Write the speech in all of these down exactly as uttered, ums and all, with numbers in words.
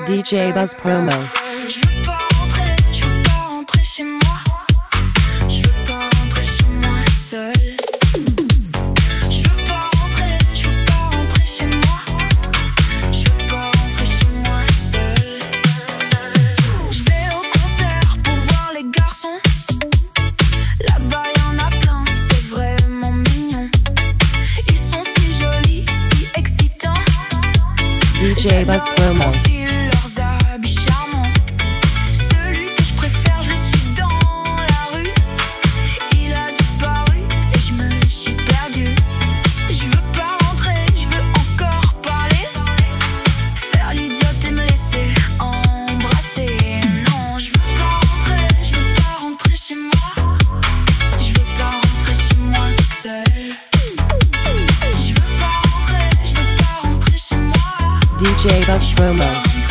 D J Buzz Promo. Je veux pas rentrer, je veux pas rentrer chez moi. Je veux pas rentrer chez moi seul. Je veux pas rentrer, je veux pas rentrer chez moi. Je veux pas rentrer chez moi seul. Je vais au concert pour voir les garçons. Là-bas y'en a plein, c'est vraiment mignon. Ils sont si jolis, si excitants. D J Buzz Promo. D J Buzz Promo.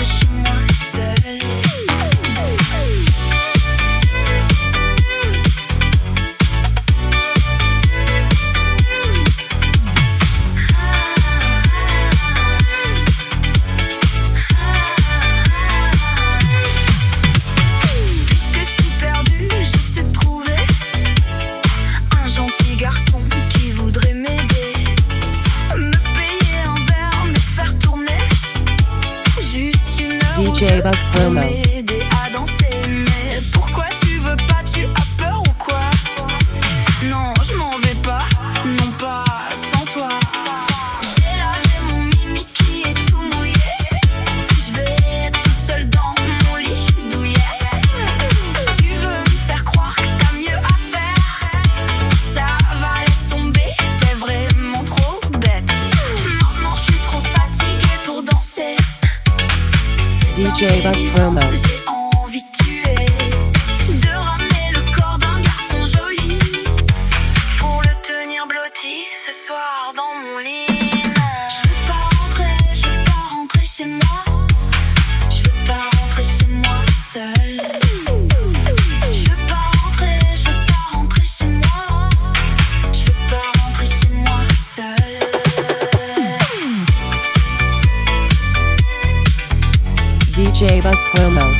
D J Buzz Promo. M'aider à danser, mais pourquoi tu veux pas, tu as peur ou quoi? Non, je m'en vais pas, non pas sans toi. J'ai lavé mon mimi qui est tout mouillé. Je vais être toute seule dans mon lit douillet. Tu veux me faire croire que t'as mieux à faire? Ça va, laisse tomber, t'es vraiment trop bête. Maintenant je suis trop fatiguée pour danser. D J Buzz Promo. J'ai envie de tuer, de ramener le corps d'un garçon joli, pour le tenir blotti ce soir dans mon lit. Je veux pas rentrer, je veux pas rentrer chez moi. Je veux pas rentrer chez moi seule. Je veux pas rentrer, je veux pas rentrer chez moi. Je veux pas rentrer chez moi seule. D J Buzz Promo.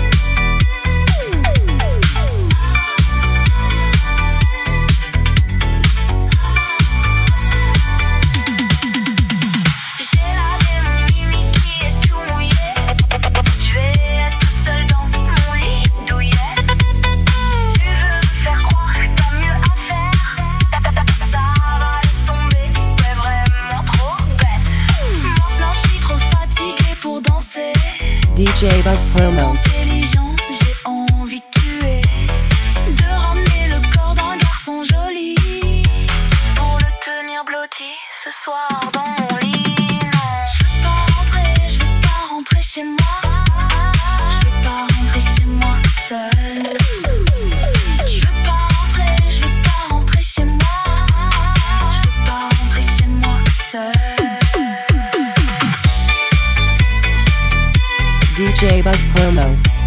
J'ai lavé mon mimi qui est tout mouillé. Je vais être toute seule dans mon lit douillet. Tu veux me faire croire que t'as mieux à faire? Ça va, laisse tomber, t'es vraiment trop bête. Maintenant je suis trop fatiguée pour danser. D J Buzz Promo. Intelligent, j'ai envie de tuer, de ramener le corps d'un garçon joli, pour le tenir blotti ce soir dans mon lit. Non, je veux pas rentrer, je veux pas rentrer chez moi. Je veux pas rentrer chez moi seule. Je veux pas rentrer, je veux pas rentrer chez moi. Je veux pas rentrer chez moi seule. D J Buzz Promo.